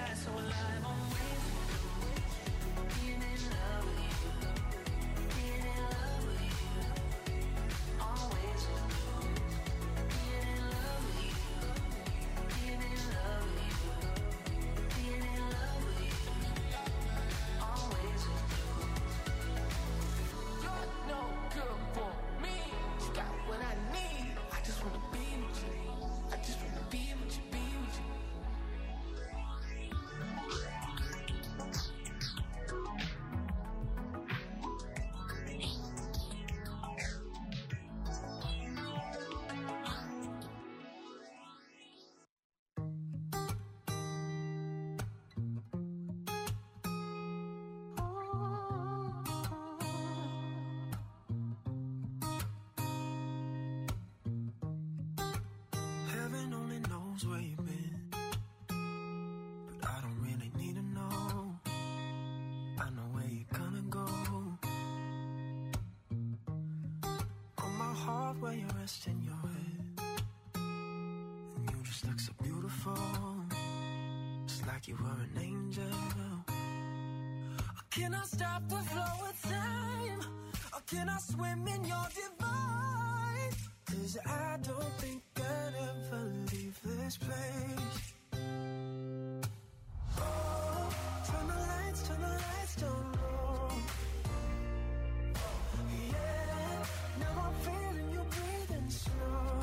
fast, so alive, I'm with you. Being in love with you. Being in love with you. Always with you. Being in love with you. Being in love with you. Being in love with you. Always with you. You're no good for me. You got what I need. I just wanna be with you. I just wanna be with you, be with you. Heaven only knows where you've been, but I don't really need to know. I know where you're gonna go. On my heart where you're resting your head, and you just look so beautiful, just like you were an angel. Or can I stop the flow of time? Or can I swim in your divine? 'Cause I don't think I'd ever leave this place. Oh, turn the lights down low. Yeah, now I'm feeling you breathing slow.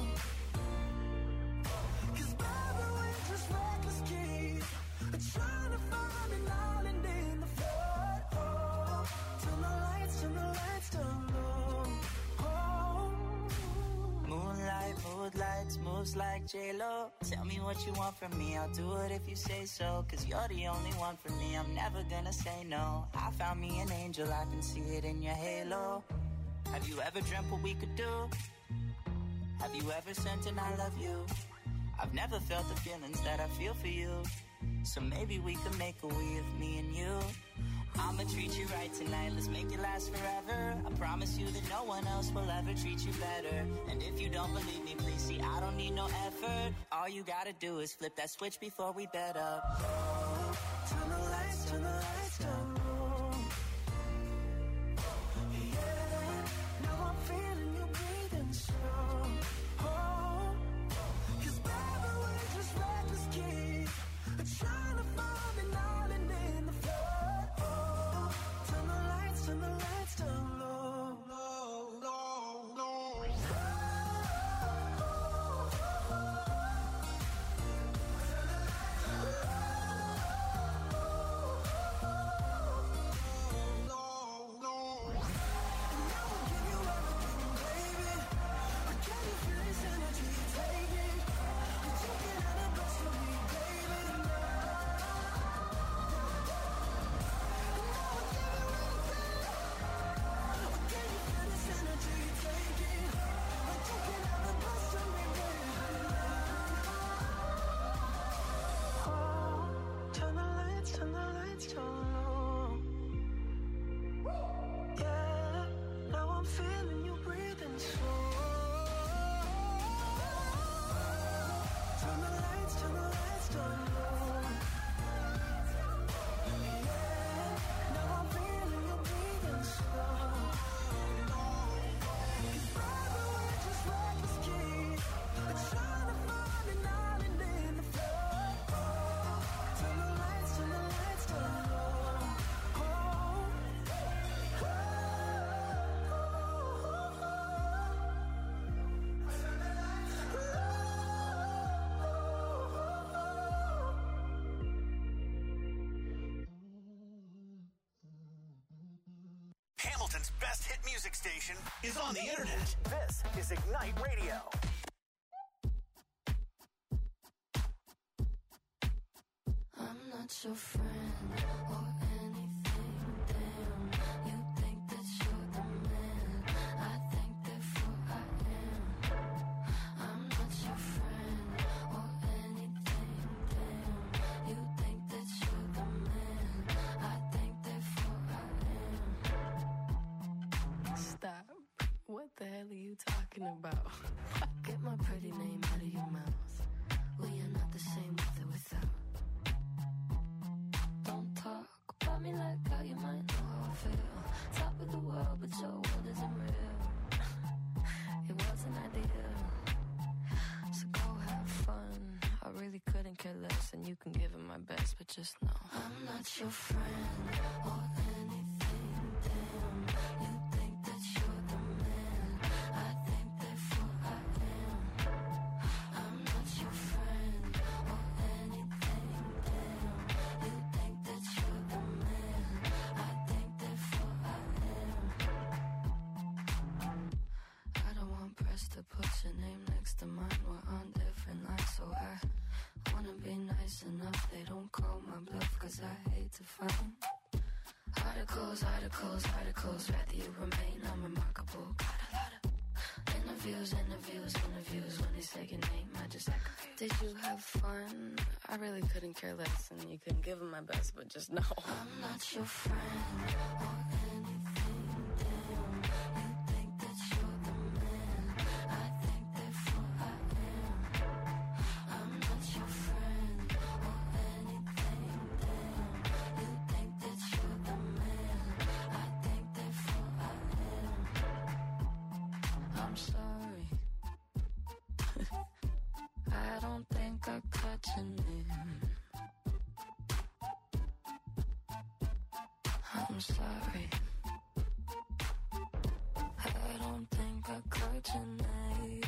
'Cause baby, we're just reckless kids, trying to find an island in the flood. Oh, turn the lights down low. Oh. Moonlight, mood lights, moves like J-Lo. Tell me what you want from me, I'll do it if you say so. 'Cause you're the only one for me, I'm never gonna say no. I found me an angel, I can see it in your halo. Have you ever dreamt what we could do? Have you ever sent an I love you? I've never felt the feelings that I feel for you. So maybe we could make a we of me and you. I'ma treat you right tonight, let's make it last forever. I promise you that no one else will ever treat you better. And if you don't believe me, please see, I don't need no effort. All you gotta do is flip that switch before we bed up. Oh, turn the lights down low. Yeah, now I'm feeling you breathing slow. Oh, 'cause baby, we're just reckless kids, trying to find an island in the flood. Oh, turn the lights down low. Hamilton's best hit music station is on the internet. This is Ignite Radio. I'm not your friend or anything, damn. You think that you're the man, I think therefore I am. I'm not your friend or anything, damn. You think that you're the man, I think therefore I am. Stop. What the hell are you talking about? Get my pretty name out of your mouth. We are not the same with or without. just know I'm not your friend or anything. Damn, you think that you're the man. I think therefore I am. I'm not your friend or anything. Damn, you think that you're the man. I think therefore I am. I don't want press to put your name next to mine. We're on different lines, so I wanna be nice enough. They don't call my bluff, cause I hate to find articles, rather you remain unremarkable. Got a lot of interviews. When they say your name, I just act. Did you have fun? I really couldn't care less, and you couldn't give them my best, but just know I'm not your friend or anything. Damn, you think that you're the man. I think therefore I am. I'm not your friend or anything. Damn, you think that you're the man. I think therefore I am. I'm sorry. I don't think I caught your name. I'm sorry. I don't think I caught your name.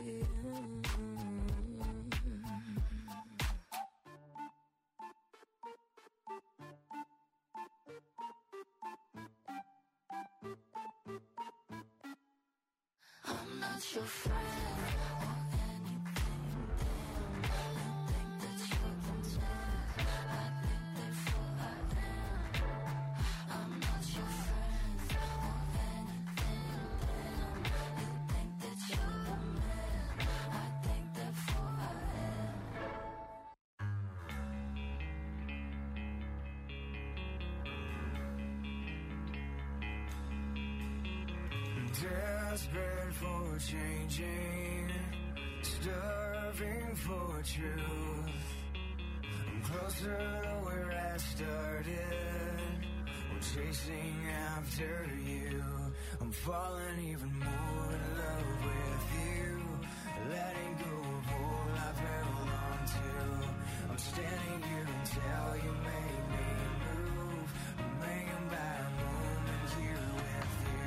I'm not your friend or anything. Damn, you think that you're the man. I think therefore I am. I'm not your friend or anything. Damn, you think that you're the man. I think therefore I am. Desperate for changing, starving for truth. I'm closer to where I started. I'm chasing after you. I'm falling even more in love with you. Letting go of all I've held on to. I'm standing here until you make me move. I'm hanging by a moment here with you.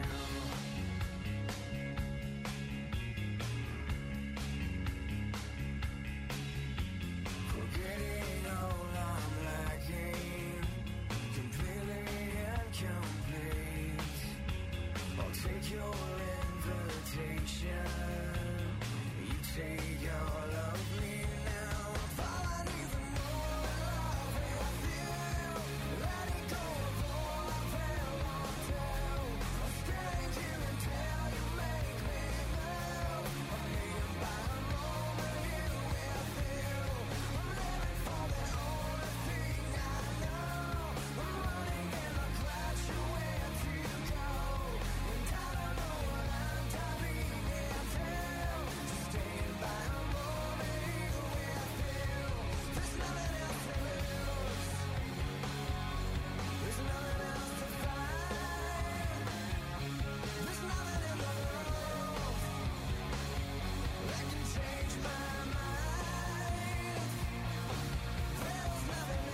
Forgetting all I'm lacking, completely incomplete. I'll take your invitation, you take all of me now. I'm falling even more in love with you, letting go of all I've held on to. I'm standing here until you make me move. I'm hanging by a moment here with you. I'm living for the only thing I know. I'm running and I crash where to go. And I don't know what I'm diving into. Just staying by a moment here with you. There's nothing else to lose. There's nothing else to find. There's nothing in the world that can change my mind. There's nothing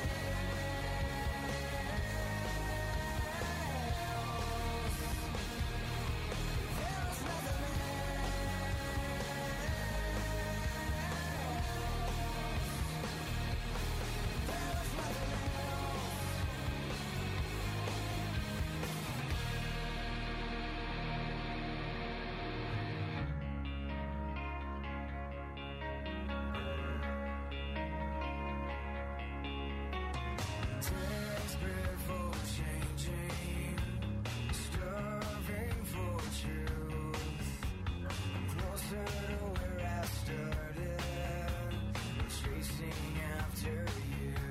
desperate for changing, starving for truth. I'm closer to where I started, chasing after you.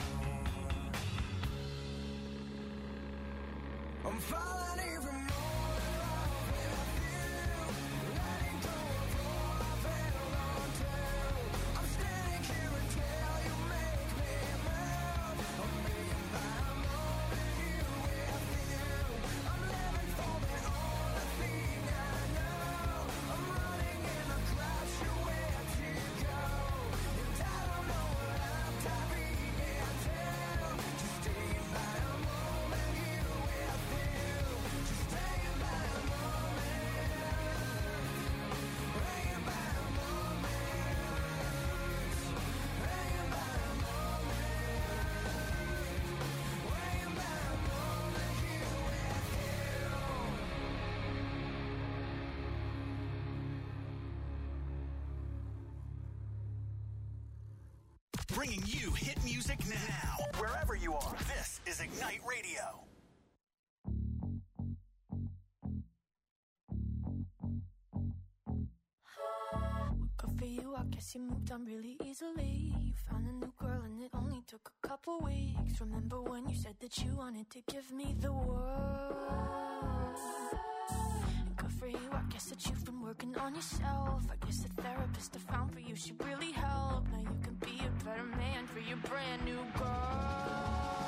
I'm falling even more in love with you, letting go of all I've held on to. I'm standing here until you make me move. I'm hanging by a moment here with you. I'm living for the only thing I know. I'm running and I crash where to go. And I don't know what I'm diving into. hit music now. Wherever you are, this is Ignite Radio. Good for you, I guess you moved on really easily. You found a new girl and it only took a couple weeks. Remember when you said that you wanted to give me the world? And good for you, I guess that you've been working on yourself. I guess the therapist I found for you should really help. Now you can be a better man for your brand new girl.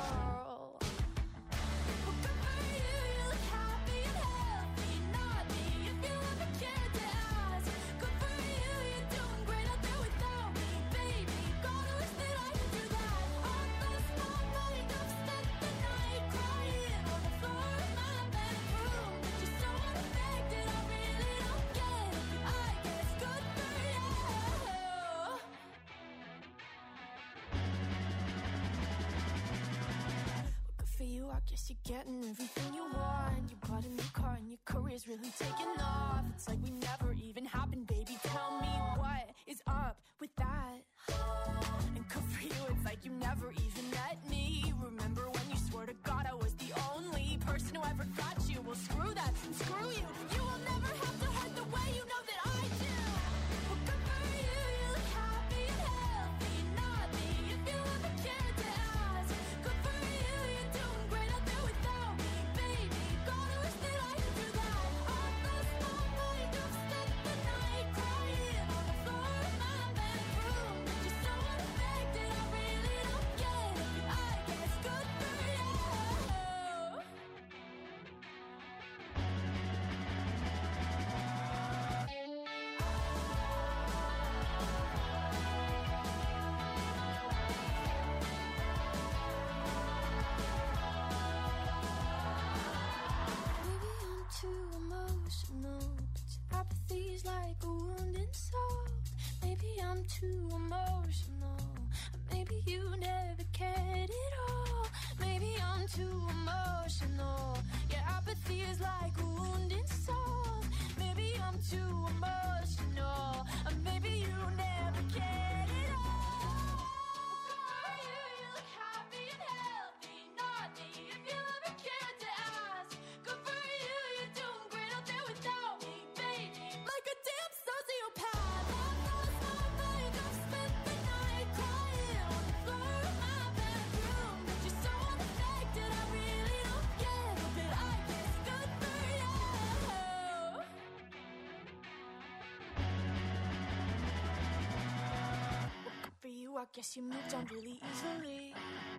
Well, good for you, you look happy and healthy. Not me, if you ever cared to ask. Good for you, you're doing great out there without me, baby. Gotta wish that I could do that. I lost my mind, I've spent the night crying on the floor of my bedroom. But you're so unaffected, I really don't get it. I guess good for you. Good for you, I guess you're getting everything you want. You bought a new car and your career's really taking off. It's like we never even happened, baby. Tell me what is up with that? And good for you, it's like you never even met me. Remember when you swore to God I was the only person who ever got you? Well, screw that, screw you. You will never have to hurt the way you know that I do. Well, good for you, you look happy and healthy. Not me, if you ever cared to ask. Good for you, you're doing great out there without me, baby. Gotta wish that I could do that. I lost my mind, I've spent the night crying on the floor of my bedroom. But you're so unaffected, I really don't get it. I guess good for you. Maybe I'm too emotional, but your apathy's like a wounded soul. Maybe I'm too emotional, or maybe you never cared at all. Maybe I'm too emotional, your apathy is like a wounded soul. Maybe I'm too emotional, or maybe you never cared at all. You look happy and healthy, not me, if you ever cared to ask. Good for you, you're doing great out there without me, baby. Like a damn sociopath. I lost my mind, I've spent the night crying on the floor of my bedroom. But you're so unaffected, I really don't get it. But I guess good for you. Well, good for you, I guess you moved on really easily.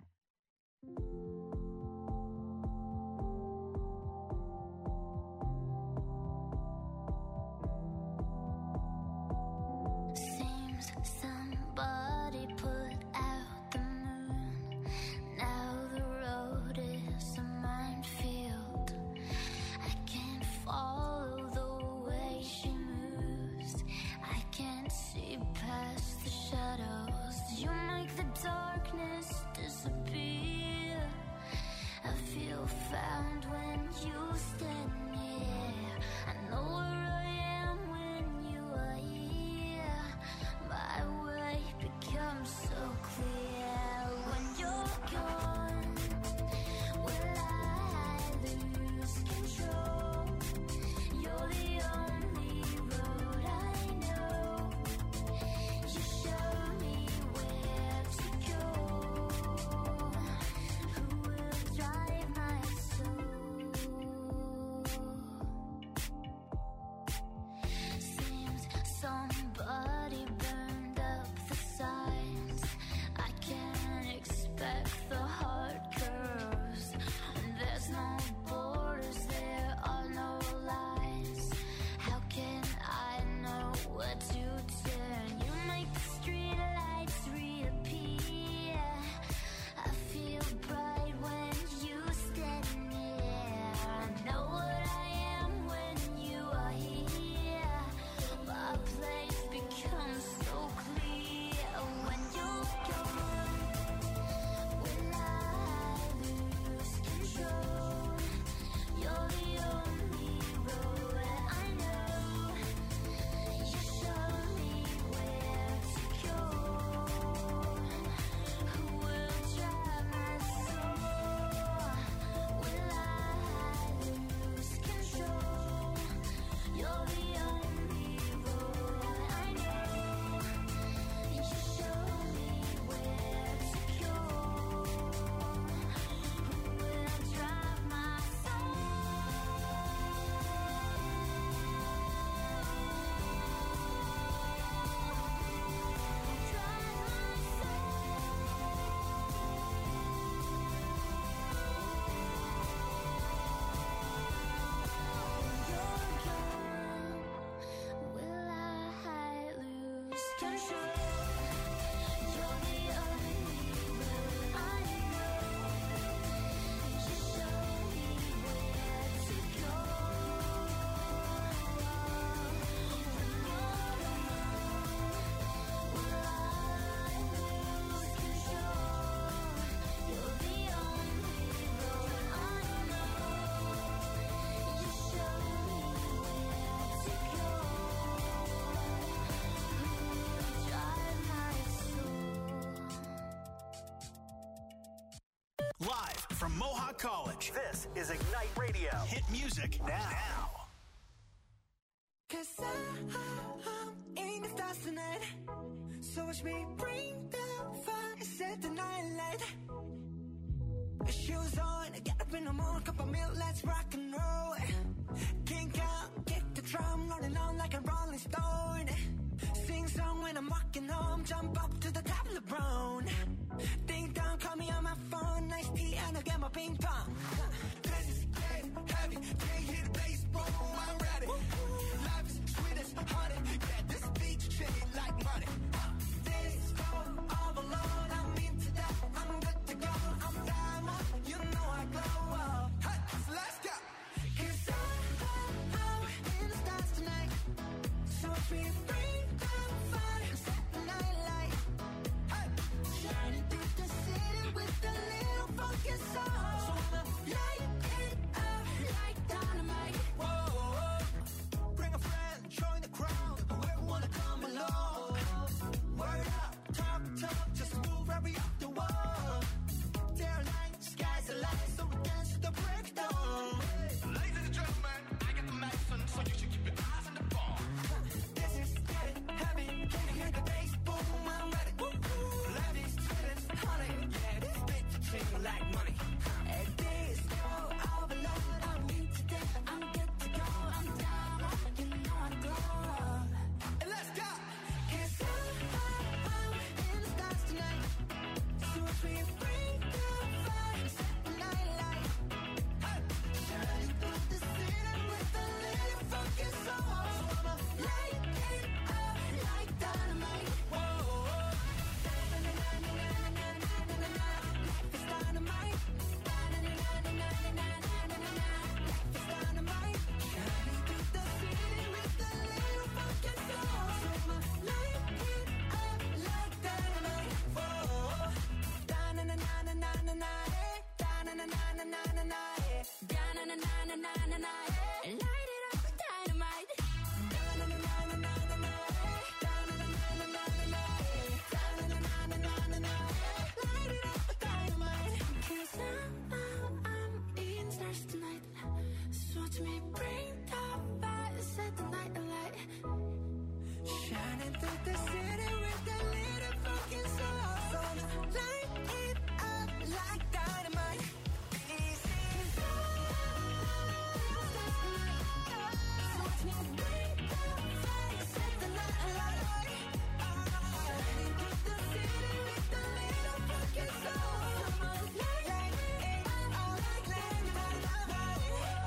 Seems somebody put out the moon. Now the road is a minefield. I can't follow the way she moves. I can't see past the shadows. You make the darkness disappear. I feel found when you stand near. I know where I am when you are here. My way becomes so clear when you're gone. Will I lose control? You're the only road I know. You show me where to go. Who will drive my soul? from Mohawk College. This is Ignite Radio. Hit music now. Cause I'm in the stars tonight. So watch me bring the fire, set the night light. Shoes on, get up in the morning, cup of milk, let's rock and roll. Kink out, kick the drum, rolling on like a rolling stone. Sing song when I'm walking home, jump up to the top of the brown. Ding dong, call me on my phone, nice tea and I'll get my ping pong. This is getting heavy, can't hear the bass, boom, I'm ready. Life is sweet as honey, yeah, this beach chain like money. This go all alone, I'm into that, I'm good to go, I'm diamond, you know I glow up. Hey, so let's go. Cause I'm in the stars tonight, so watch me bring the fire, set the night light. Hey, shining through the city with a little funky soul. So I'ma light it up like dynamite. Whoa, bring a friend, join the crowd, whoever wanna come along. Word up, talk, just move right up the wall. Day or night, sky's the light, so we dance to the breakdown. Ladies and gentlemen, I got the medicine, so you should keep your eyes on the ball. This is getting heavy, can you hear the bass? Boom, I'm ready. Life is sweet as honey, yeah, this bitch ching like money. And this go overload, I'm into that, I'm good to go, I'm down, you know I glow. And let's go. Cause I'm in the stars tonight, so watch me bring the fire, set the night light. Hey, shining through the city with a little funky soul. So I'ma light it up like dynamite. Whoa, life is dynamite. Life is dynamite. Shining through the city with a little funky soul. So I'ma light it up like dynamite. Whoa, light it up like dynamite. Light it up like dynamite. Cause I'm in the stars tonight, so watch me bring the fire, set the night alight. Shining through the city with a little fucking soul. So light it up like dynamite. Easy. So watch me bring the fire, set the night alight. Shining through the city with a little fucking soul. So light it up like dynamite.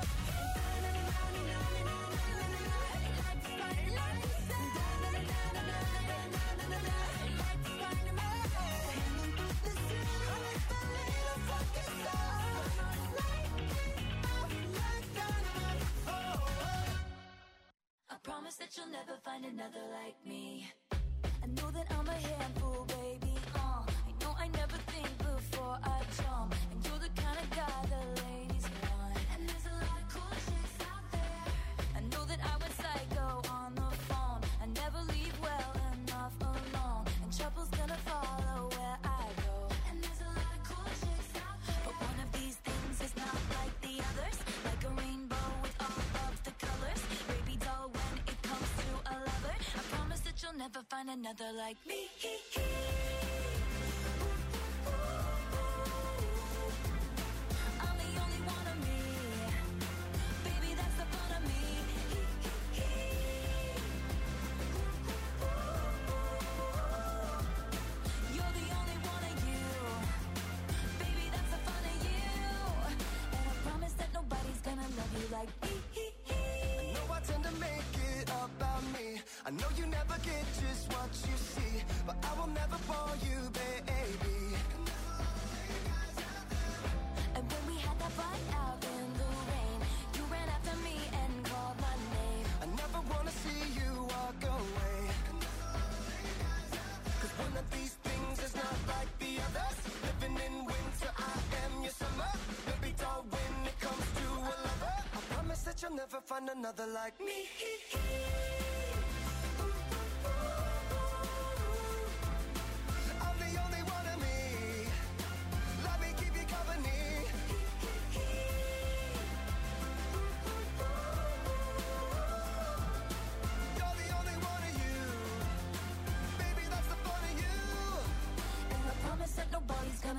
I promise that you'll never find another like me. I know that I'm a handful, baby. I know I never think before I jump, and you're the kind of guy the ladies want. And there's a lot of cool chicks out there. I know that I went psycho on the phone. I never leave well enough alone, and trouble's gonna follow where I go. And there's a lot of cool chicks out there, but one of these things is not like the others. Like a rainbow with all of the colors. Baby doll, when it comes to a lover, I promise that you'll never find another like me. I'm the only one of me. Baby, that's the fun of me. You're the only one of you. Baby, that's the fun of you. And I promise that nobody's gonna love you like me. I know I tend to make it about me. I know you never get just what you see, but I will never bore you, baby. And when we had that fight out in the rain, you ran after me and called my name. I never wanna see you walk away. Cause one of these things is not like the others. Living in winter, I am your summer. Baby doll, when it comes to a lover, I promise that you'll never find another like me. I'm the only one of me. Let me keep you company.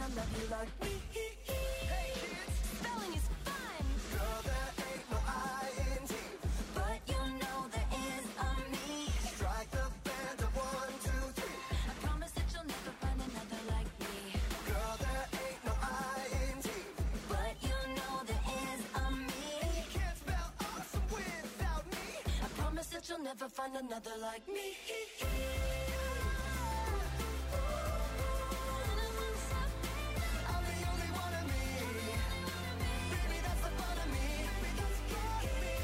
gonna love you like me. Hey kids, Spelling is fun, girl, there ain't no I-N-G. but you know there is a me. Strike the band of 1, 2, 3. I promise that you'll never find another like me. Girl, there ain't no I-N-G. But you know there is a me. You can't spell awesome without me. I promise that you'll never find another like me. I'm the only one of me. Baby, that's the fun of me. Because you got me.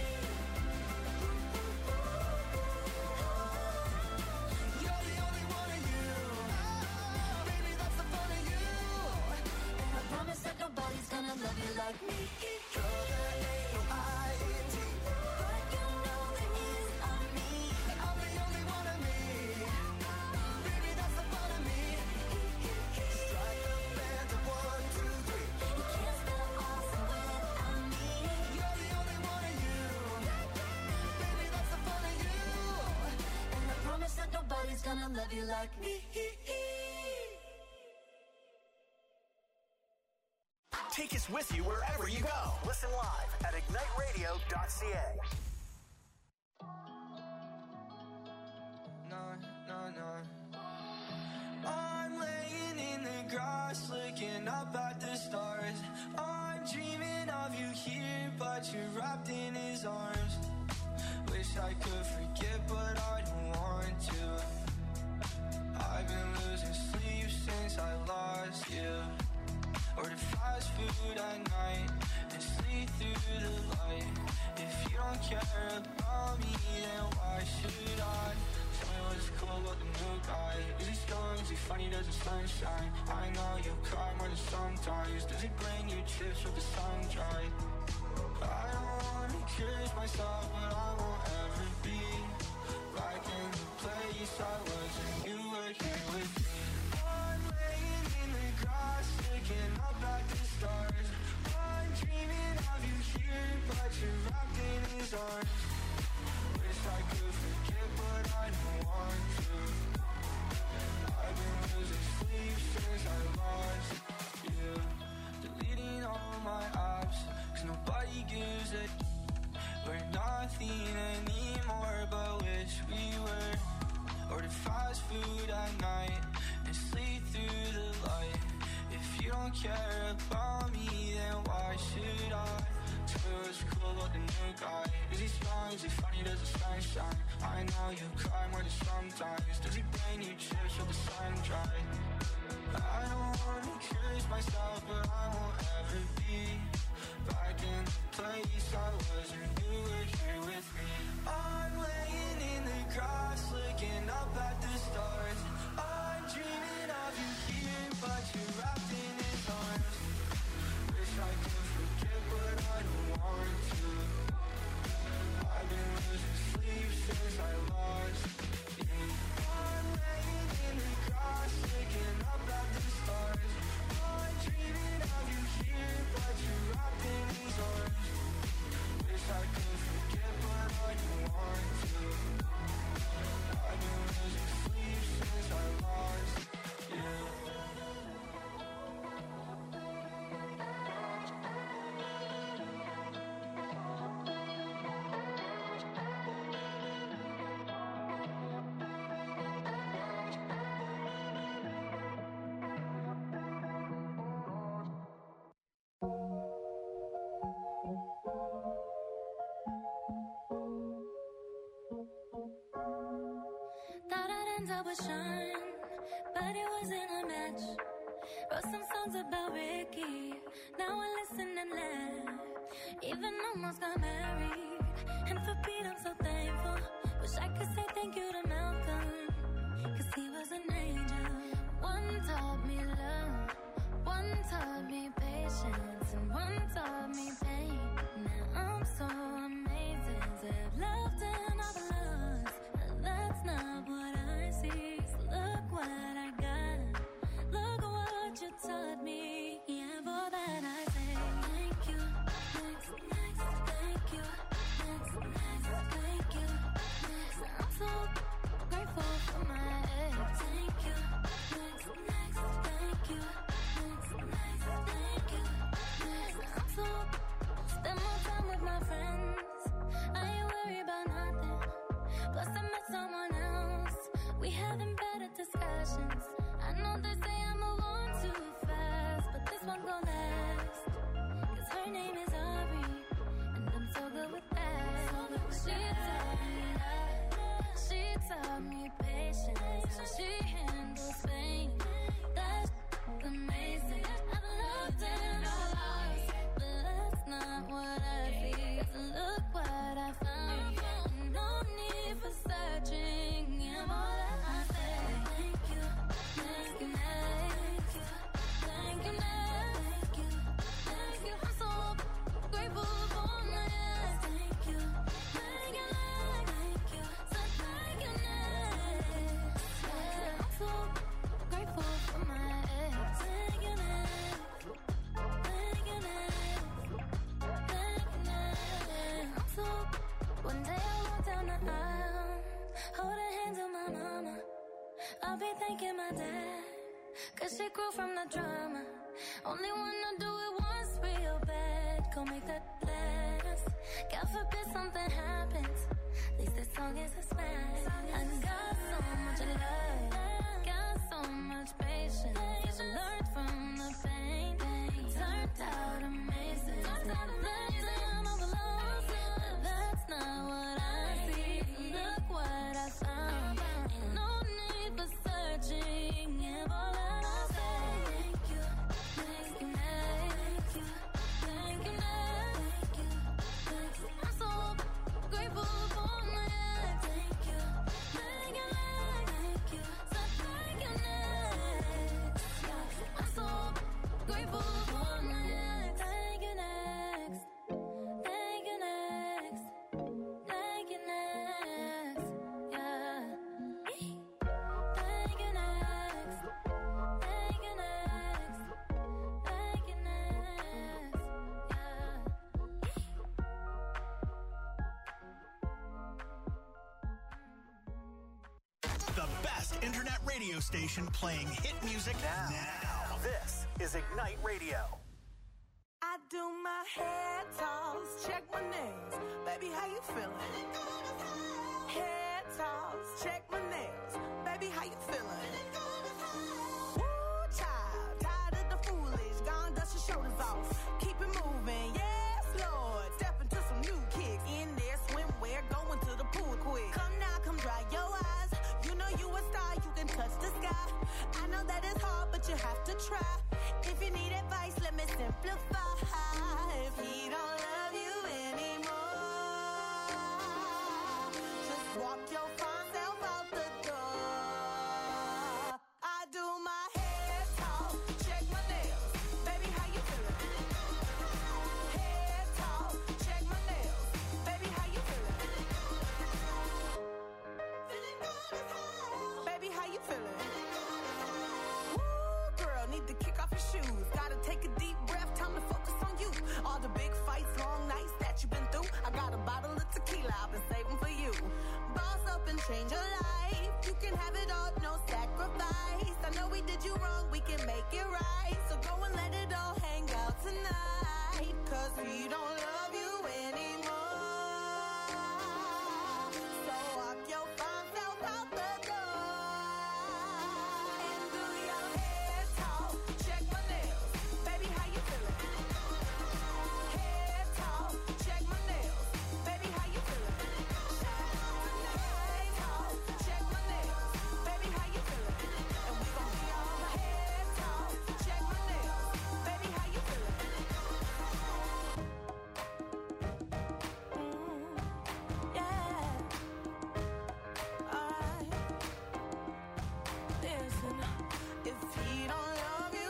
You're the only one of you. Baby, that's the fun of you. And I promise that nobody's gonna love you like me. Girl, there ain't no I-N-G. But you know there is a me. I'm the only one of me. Baby, that's the fun of me. Strike the band of 1, 2, 3. You can't spell awesome without me. You're the only one of you. Baby, that's the fun of you. And I promise that nobody's gonna love you like me. Take us with you wherever you go. Listen live at igniteradio.ca. I'm laying in the grass, looking up at the stars. I'm dreaming of you here, but you're wrapped in his arms. Wish I could forget, but I don't want to. I've been losing sleep since I lost you. Order fast food at night and sleep through the light. If you don't care about me, then why should I? Tell me what's cool about the new guy. Is he strong? Is he funny? Does the sun shine? I know you cry more than sometimes. Does he bring you chips with the sun dry? I don't wanna curse myself, but I won't ever be back in the place I was when you were here with me. I'm laying in the grass, looking up at the stars. I'm dreaming of you here, but you're wrapped in his arms. Wish I could forget, but I don't want to. I've been losing sleep since I lost you. Deleting all my apps, 'cause nobody gives a. We're nothing anymore, but wish we were. Order fast food at night and sleep through the light. If you don't care about me, then why should I? Tell me what's cool about the new guy. Is he strong? Is he funny? Does the sun shine? I know you cry more than sometimes. Does he bring you chips with the sun dry? I don't wanna curse myself, but I won't ever be back in the place I was when you were here with me. I'm laying in the grass, looking up at the stars. I'm dreaming of you here, but you're wrapped in his arms. Wish I could forget, but I don't want to. I've been losing sleep since I lost you. I'm laying in the grass, looking up at the stars. I'm dreaming of you here, but you're wrapped in his arms. Wish I could forget, but I don't want to. I've been losing sleep since I lost you. Thought I'd end up with Sean, but it wasn't a match. Wrote some songs about Ricky, now I listen and laugh. Even almost got married, and for Pete I'm so thankful. Wish I could say thank you to Malcolm, 'cause he was an angel. One taught me love, one taught me patience, and one taught me pain. Now I'm so amazing to have loved and I've lost. That's not what I see. So look what I got. Look what you taught me. Yeah, for that I say thank you. Next, next, thank you. Next, next, thank you. Next, I'm so grateful for my ex. Thank you. Next, next, thank you. thanking my dad, cause she grew from the drama. Only wanna do it once real bad. Go make that last. God forbid something happens. At least this song is a smash. I got so much love, got so much patience. Learned from the pain. Turned out amazing. Blessing of the lost, but that's not what I see. Look what I found. Ain't no need for searching. If all that I say, thank you, thank you, thank you, thank you, thank you, thank you. I'm so grateful for that. Thank you, thank you, thank you, so thank you next. I'm so grateful for that. Thank you next, thank you next, thank you next, yeah. Thank you next, thank you next, thank you next, The best internet radio station playing hit music now. This is Ignite Radio. I do my hair toss, check my nails. Baby, how you feeling? Hair toss, check my nails. Baby, how you feeling? Woo, child, tired of the foolish. Gone, dust your shoulders off. Keep it moving, yes, Lord. Step into some new kicks. In there, swimwear, going to the pool quick. Come now, come dry your eyes. You know you a star, you can touch the sky. I know that it's hard, but you have to try. If you need advice, let me simplify. If he don't love you anymore, just walk your fine self out the door. I do my hair talk, check my nails. Baby, how you feeling? Hair talk, check my nails. Baby, how you feeling? Feeling good as hell. Baby, how you feeling? Woo, girl, need to kick off your shoes. Gotta take a deep breath, time to focus on you. All the big fights, long nights that you've been through. I got a bottle of tequila I've been saving for you. Boss up and change your life. You can have it all, no sacrifice. I know we did you wrong, we can make it right. So go and let it all hang out tonight. Cause we don't love you anymore. So walk your fine self out the door. And do your hair talk, check my nails. Baby, how you feeling? Hair talk, check my nails. Baby, how you feeling? Hair talk, check my nails. Baby, how you feeling? And we gon' be all the hair talk, check my nails. Baby, how you feeling? Yeah. Alright. Listen, if he don't love you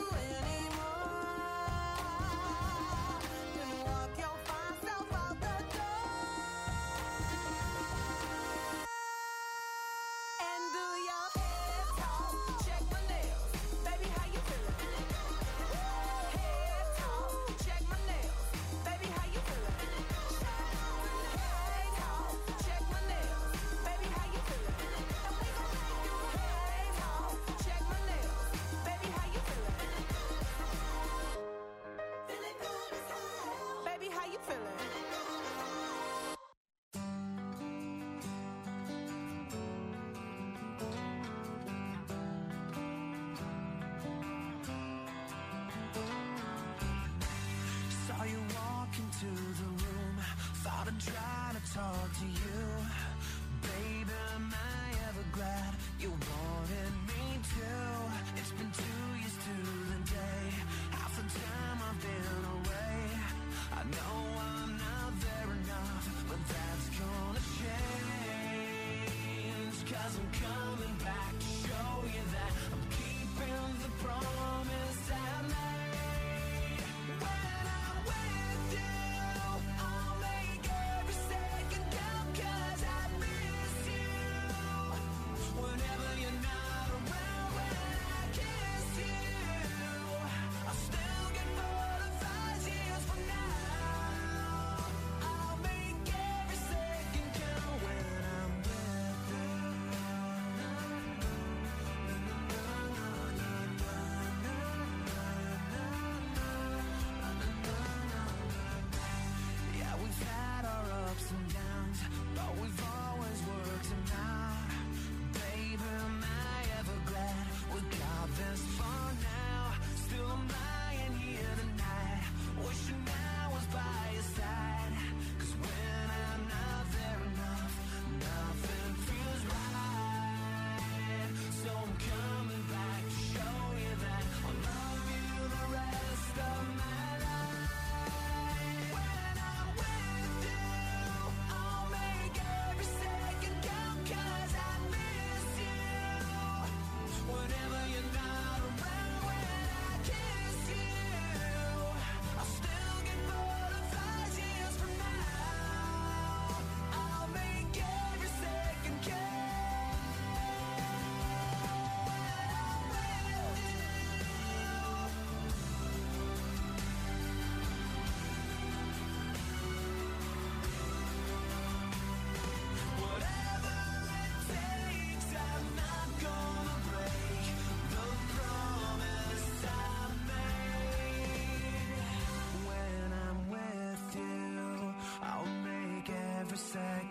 anymore, then walk your fine self out the door. And do your hair talk, check my nails. Baby, how you feeling? Hair talk, check my nails. Baby, how you feeling? Hair talk, check my nails. Baby, how you feeling? And we gon' make you hair talk, check my nails. Baby, how you feeling? Feeling good as hell. Baby, how you feeling? Saw you walk into the room, thought I'd try to talk to you. Baby, am I ever glad you wanted me to? It's been 2 years to the day, half the time I've been away. I know I'm not there enough, but that's gonna change. Cause I'm coming back to show you that I'm keeping the promise I made. When I'm with you, I'll make every second count. 'Cause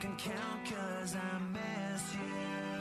second count, 'cause I miss you.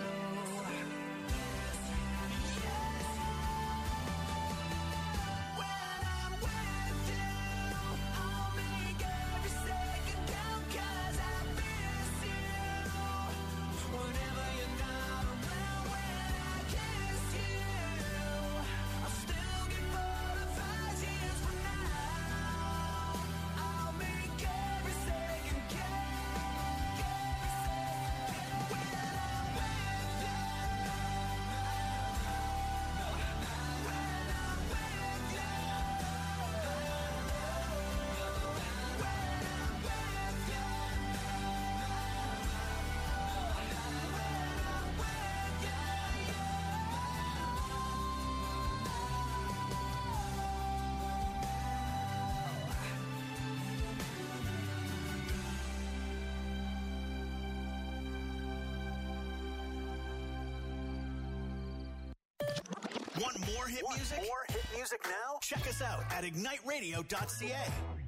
Want more hit music? More hit music now? Check us out at igniteradio.ca.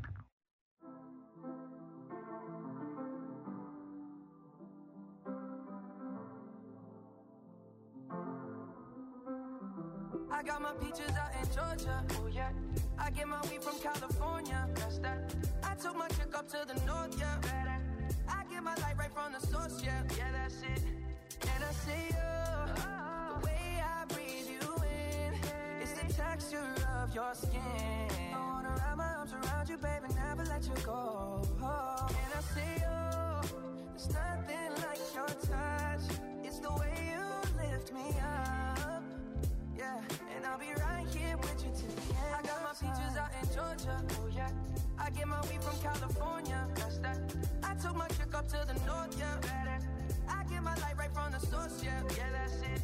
I got my peaches out in Georgia, oh yeah. I get my weed from California, that's that. I took my chick up to the north, yeah. I get my light right from the source, yeah. Yeah, that's it. And I see you, the way I breathe you in, it's the texture of your skin. I wanna wrap my arms around you, baby, never let you go. And I see you, there's nothing like your touch. It's the way you lift me up, yeah. And I'll be right here with you till the end. I got my peaches out in Georgia, oh yeah. I get my weed from California, that's that. I took my chick up to the north, yeah. I get my light right from the source, yeah. Yeah, that's it.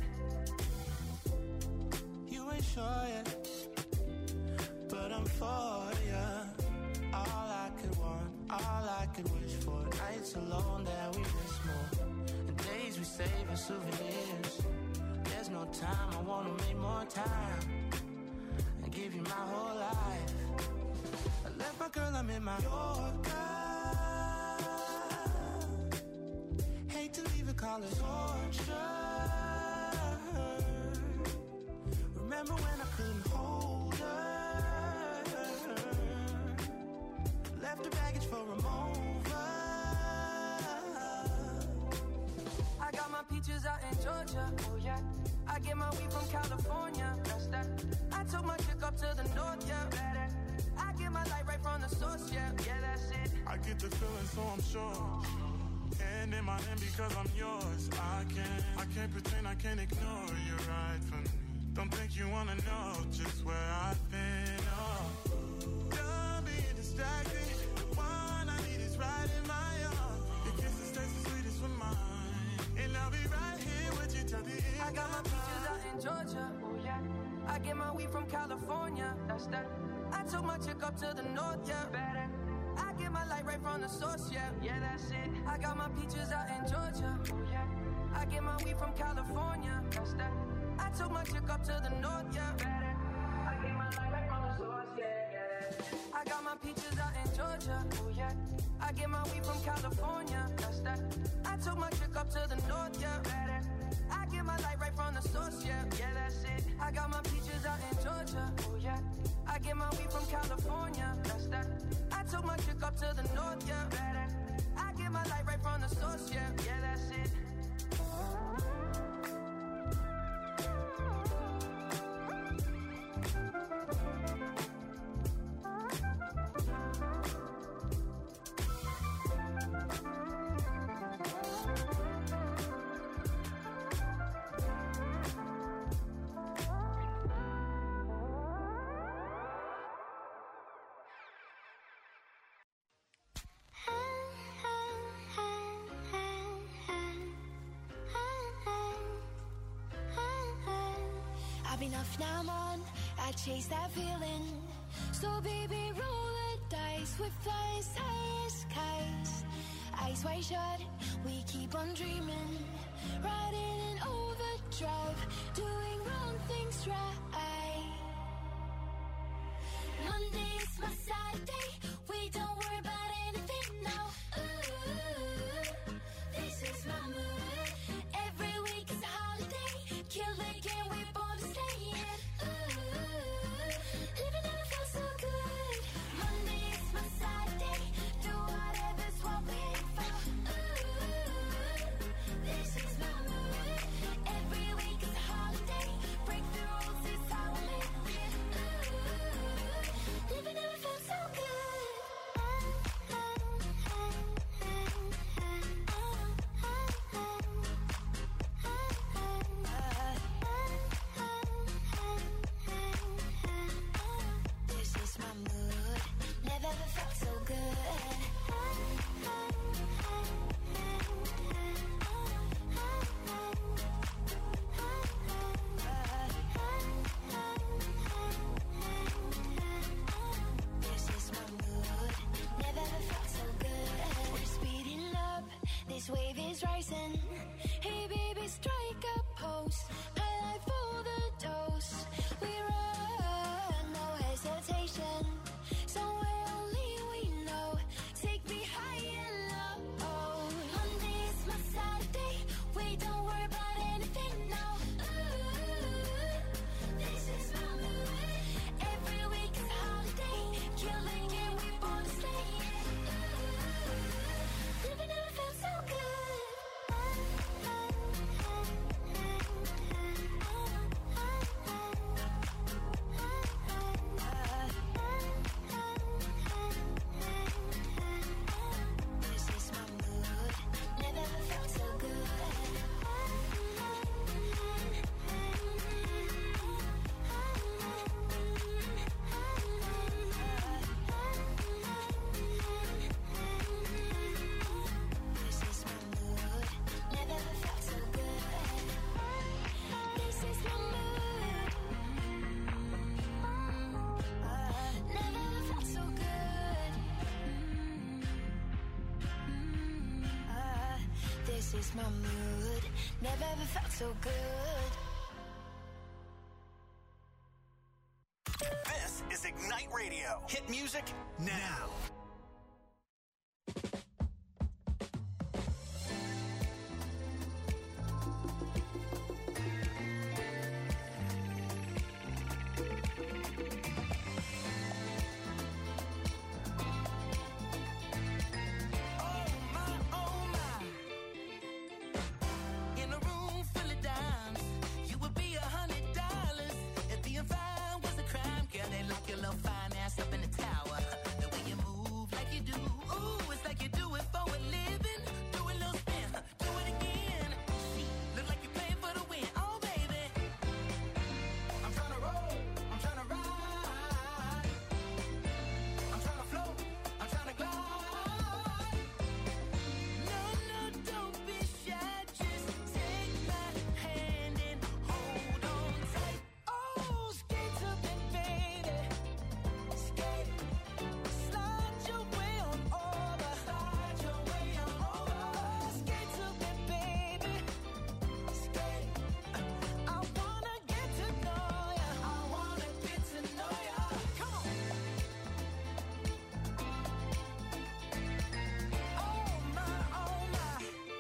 You ain't sure yet, but I'm for ya. All I could want, all I could wish for. Nights alone that we miss more, and days we save as souvenirs. There's no time, I wanna make more time and give you my whole life. I left my girl, I'm in my Yorker. Hate to leave it, call it torture. Remember when I couldn't hold her? Left the baggage for a mover. I got my peaches out in Georgia, oh yeah. I get my weed from California, that's that. I took my chick up to the north, yeah. I get my light right from the source, yeah. Yeah, that's it. I get the feeling, so I'm sure. Hand in my hand because I'm yours. I can't pretend, I can't ignore you right from me. Don't think you wanna know just where I've been. Oh, done being distracted. The one I need is right in my arms. Your kisses taste the sweetest with mine, and I'll be right here with you till the end. I got my peaches out in Georgia, oh yeah. I get my weed from California, that's that. I took my chick up to the north, yeah. I get my light right from the source, yeah. Yeah, that's it. I got my peaches out in Georgia, oh yeah. I get my weed from California, that's that. I took my chick up to the north, yeah. I get my light right from the source, yeah. I got my peaches out in Georgia, oh yeah. I get my weed from California, that's that. I took my chick up to the north, yeah. I get my light right from the source, yeah. Yeah, that's it. I got my peaches out in Georgia, oh yeah. I get my weed from California, that's that. I took my chick up to the north, yeah. I get my light right from the source, yeah. Yeah, that's it. Enough now I'm on, I chase that feeling. So baby roll the dice with flying high as kites. Eyes wide shut, we keep on dreaming. Riding in overdrive, doing wrong things right. Monday's my sad day, we don't worry about anything now. Ooh, is rising. Hey baby, strike a pose. Highlight for the dose. We run, no hesitation. Somewhere only we know. Take me high and low. Monday is my Saturday. We don't worry about anything now. This is my mood. Every week is a holiday. Kill the game, we born to stay. Never, never felt so good. This is my mood. Never ever felt so good. This is my mood. Never ever felt so good. This is my mood. Never ever felt so good. This is my mood. Never ever felt so good. This is Ignite Radio. Hit music now. In a room full of dimes, you would be $100 if being fine was a crime. Girl, they lock your little fine ass up in the tower. The way you move like you do, ooh, it's like you do it for a living. Do a little spin, do it again. See, look like you play for the win. Oh, baby, I'm tryna roll, I'm tryna ride, I'm tryna float, I'm tryna glide. No, no, don't be shy. Just take my hand and hold on tight. Oh, skate to me, baby. Skate, slide your way on over. Slide your way on over. Skate to me, baby. Skate. I wanna get to know ya. I wanna get to know ya. Come on. Oh my, oh my.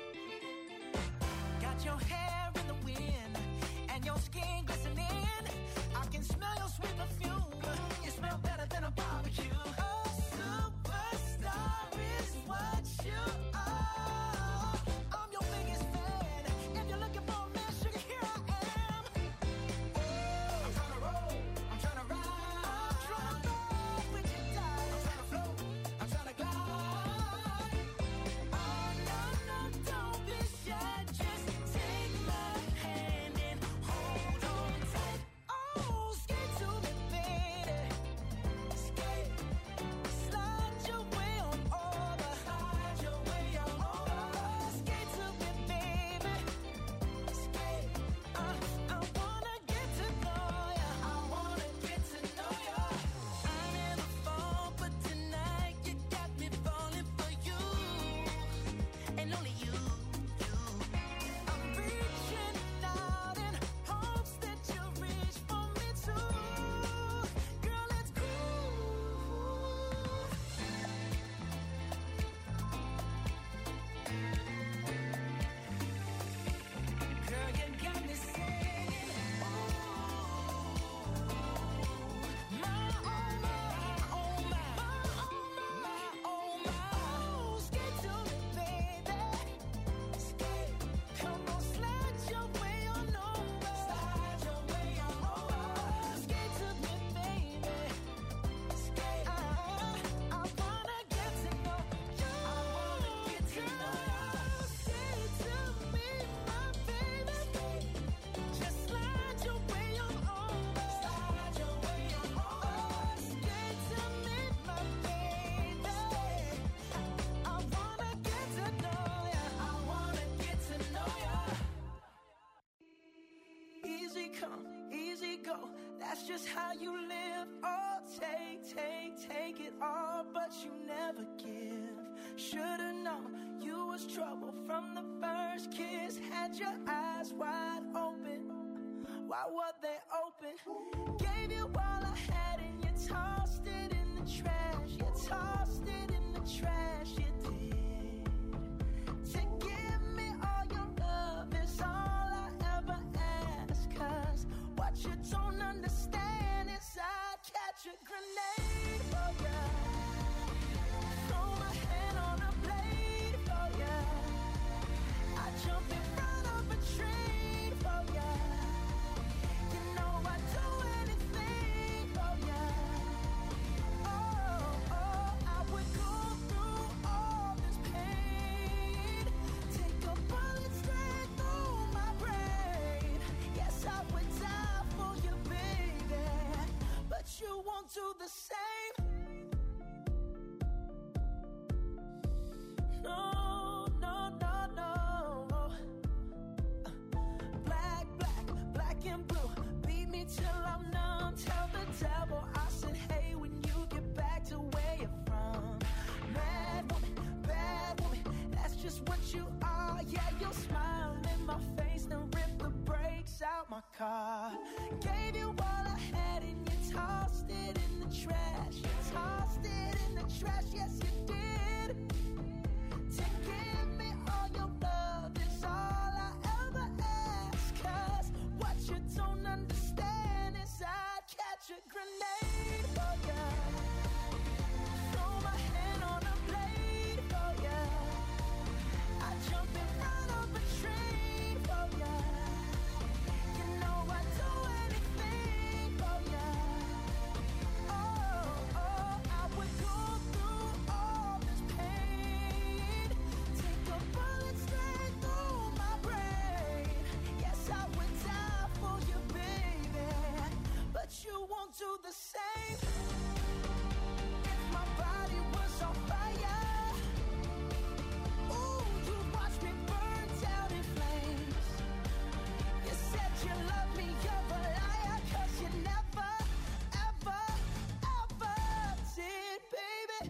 Got your hair in the wind and your skin glistening. I can smell your sweet perfume. You smell better than a barbecue. A superstar is what you are. I'm your biggest fan. If you're looking for a man, sugar, here I am. I'm tryna roll, I'm tryna ride, I'm tryna roll with you, darling. I'm tryna float, I'm tryna glide. Oh no, no, don't be shy. Just take my hand and hold on tight. Oh, skate to me, baby. Skate, slide your way on over. Slide your way on over. Skate to me, baby. Skate, I wanna get to know ya. I wanna get to know ya. I never fall, but tonight you got me falling for you, and only you. I'm reaching out in hopes that you reach for me too. Girl, let's groove. Girl, you got me singing. Ooh, my, oh my, oh my, my, oh my. Skate to me, baby. Skate, come on, slide your way on over. Slide your way on over. Skate to me, baby. Skate, I wanna get to know you. I wanna get to know you. Skate to me, my baby. Just slide your way on over. Slide your way on over. Skate to me, my baby. I wanna get to know ya. I wanna get to know ya. Easy come, easy go. That's just how you live. Oh, take it all, but you never give. Should've known you was trouble from the first kiss. Had your eyes wide open. Why were they open? Gave you all I had and you tossed it in the trash. You tossed it in the trash, you did. To give me all your love is all I ever ask. Cause what you don't understand is I'd catch a grenade for ya. Throw my hand on a blade for ya. I'd jump in front of a train for ya. You know I'd do anything for ya. Oh, I would go through all this pain. Take a bullet straight through my brain. Yes, I would die for you, baby. But you won't do the same. No, no, no, no. Black, black, black and blue. Beat me till I'm numb. Tell the devil I said, hey, when you get back to where you're from. Mad woman, bad woman, that's just what you are. Yeah, you'll smile in my face, then rip the brakes out my car. Gave you all I had and you tossed it in the trash. You tossed it in the trash, yes you did. To give me all your love is all I ever ask. Cause what you don't understand is I'd catch a grenade for ya. Throw my hand on a blade for ya. I'd jump in front of a train for ya. You know I'd do anything for ya. Oh, I would go through all this pain. Take a bullet straight through my brain. Yes, I would die for you, baby. But you won't do the same. If my body was on fire, ooh, you'd watch me burn down in flames. You said you loved me, you're a liar. Cause you never, ever, ever did, baby.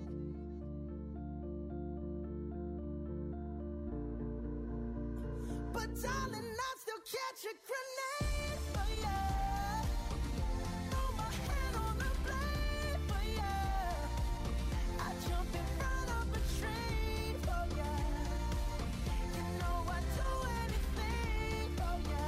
But darling, I'd still catch a grenade for ya. Throw my hand on a blade for ya. I'd jump in front of a train for ya. You know I'd do anything for ya.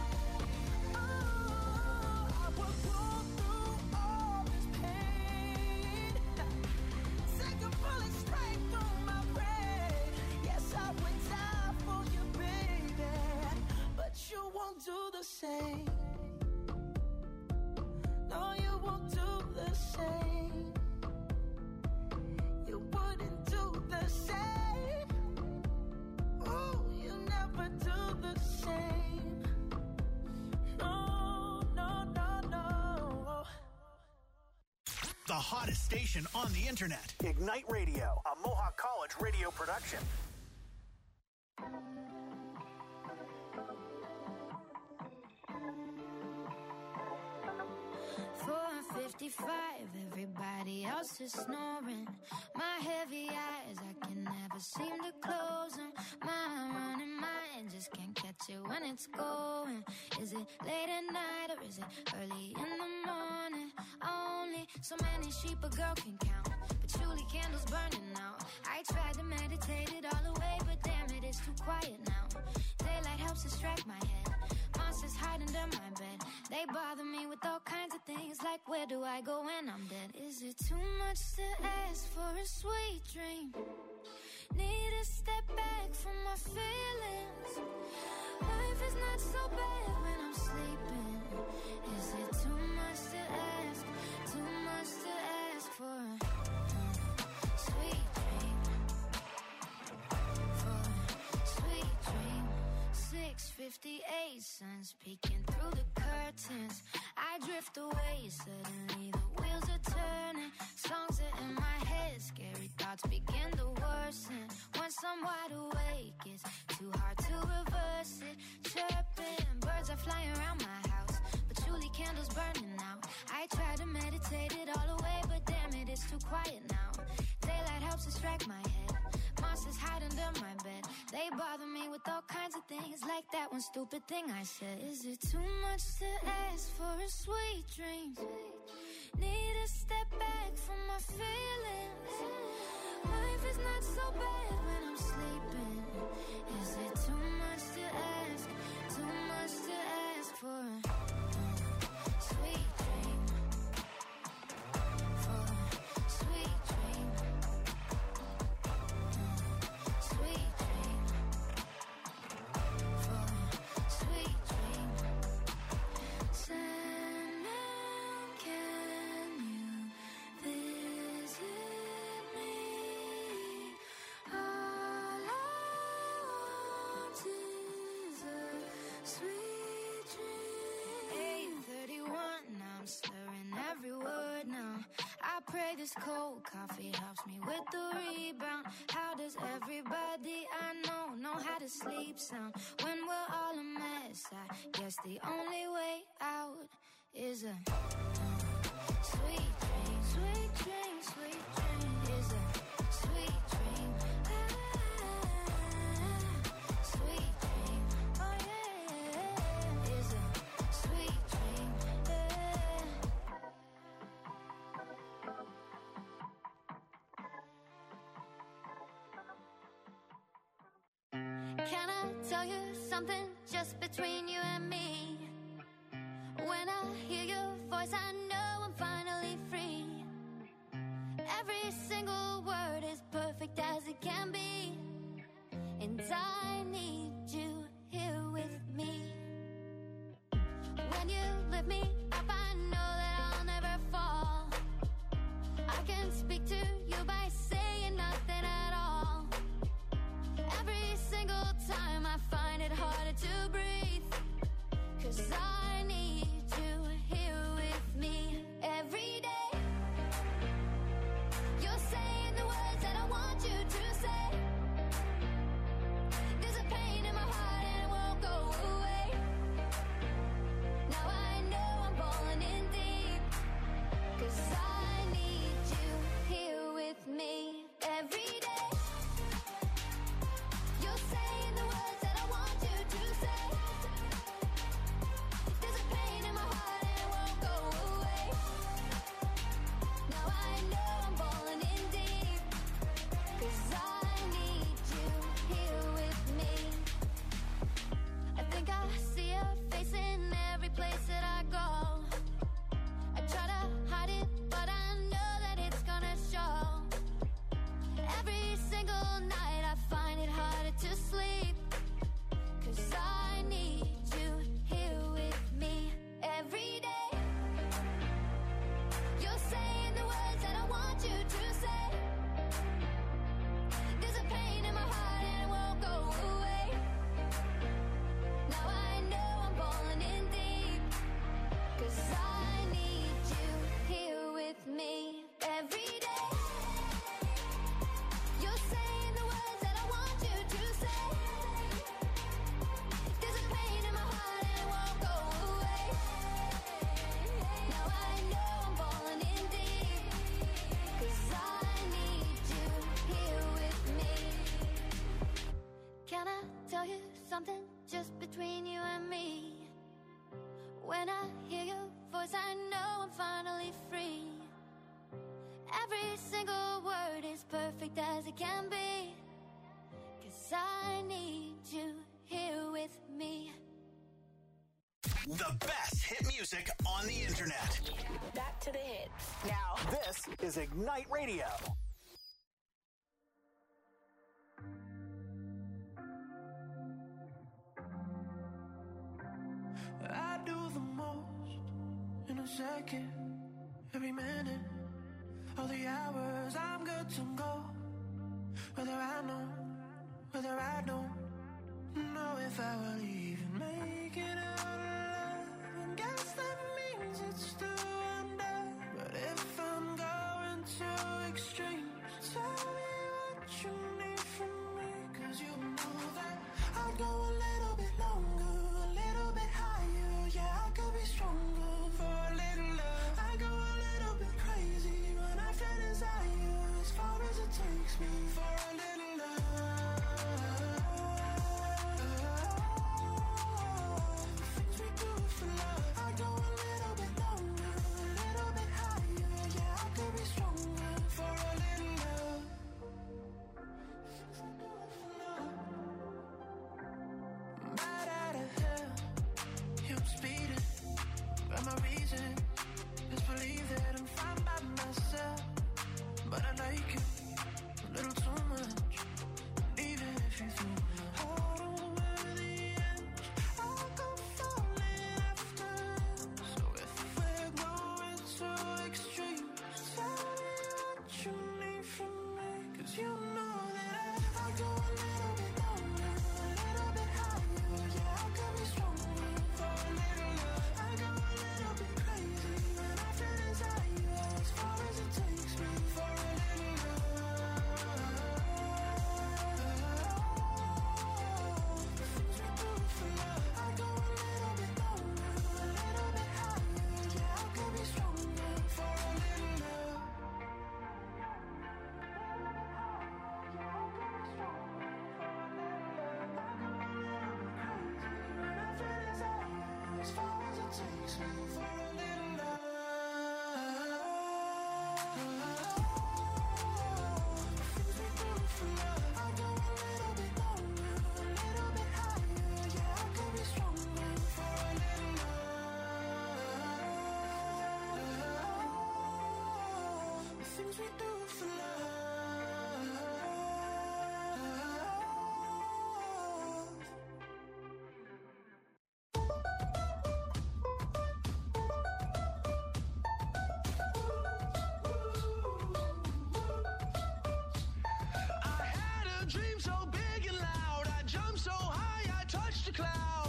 Oh, I would go through all this pain. Take a bullet straight through my brain. Yes, I would die for you, baby. But you won't do the same. No, you won't do the same. You wouldn't do the same. Oh, you never do the same. No, no, no, no. The hottest station on the internet. Ignite Radio, a Mohawk College radio production. 4:55, everybody else is snoring. My heavy eyes, I can never seem to close them. My running mind just can't catch it when it's going. Is it late at night or is it early in the morning? Only so many sheep a girl can count, patchouli candles burning out. I tried to meditate it all away, but damn it, it's too quiet now. Daylight helps distract my head. Monsters hide under my bed. They bother me with all kinds of things, like where do I go when I'm dead? Is it too much to ask for a sweet dream? Need to step back from my feelings. Life is not so bad when I'm sleeping. Is it too much to ask? Too much to ask for a sweet dream? For a sweet dream. 6:58, sun's peeking through the curtains. I drift away, suddenly the wheels are turning. Songs are in my head, scary thoughts begin to worsen. Once I'm wide awake, it's too hard to reverse it. Chirping, birds are flying around my house, but truly candles burning out. I try to meditate it all away, but damn it, it's too quiet now. Daylight helps distract my head. Monsters hide under my bed. They bother me with all kinds of things, like that one stupid thing I said. Is it too much to ask for a sweet dream? Need to step back from my feelings. Life is not so bad when I'm sleeping. Is it too much to ask? Too much to ask for a sweet dream? For a sweet dream. Sweet dream. For a sweet dream. Sandman, can you visit me? All I want is a sweet dream. 8:31, now I'm slurring every word now. I pray this cold coffee helps me with the rebound. How does everybody I know how to sleep sound? When we're all a mess, I guess the only way out is a sweet dream. Sweet dream, sweet dream. Is a sweet dream. Sweet dream. Oh yeah. Is a sweet dream. Can I tell you something just between you and me? When I hear your voice, I know I'm finally free. Every single word is perfect as it can be. And I need you here with me. When you lift me up, I know that I'll never fall. I can speak to you by saying nothing at all. Every single time I find it harder to breathe, 'cause I need you here with me every day. You're saying the words that I want you to say. There's a pain in my heart and it won't go away. Now I know I'm falling in deep, 'cause I need you here with me every day. You're saying the words that I want you to say. There's a pain in my heart and it won't go away. Now I know I'm falling in deep, 'cause I need you here with me. I think I see your face in every place that I go. I try to hide it, but I know that it's gonna show. Every single night I find it harder to sleep, 'cause I need you here with me every day. You're saying the words that I want you to say. There's a pain in my heart and it won't go away. Now I know I'm falling in deep, 'cause I need you here with me every day. You're saying the words that I want you to say. There's a pain in my heart and it won't go away. Now I know I'm falling in deep, 'cause I need you here with me. Can I tell you something just between you and me? When I hear your voice, I know I'm finally free. Every single word is perfect as it can be, 'cause I need you here with me. The best hit music on the internet. Back to the hits. Now, this is Ignite Radio. I do the most in a second, every minute, all the hours I'm good to go. Whether I know, whether I don't know if I will even make it out alive. And guess that means it's still under. But if I'm going to extremes, tell me what you need from me. 'Cause you know that I'd go a little bit longer, a little bit higher. Yeah, I could be stronger. dream so big and loud. I jumped so high, I touched a cloud.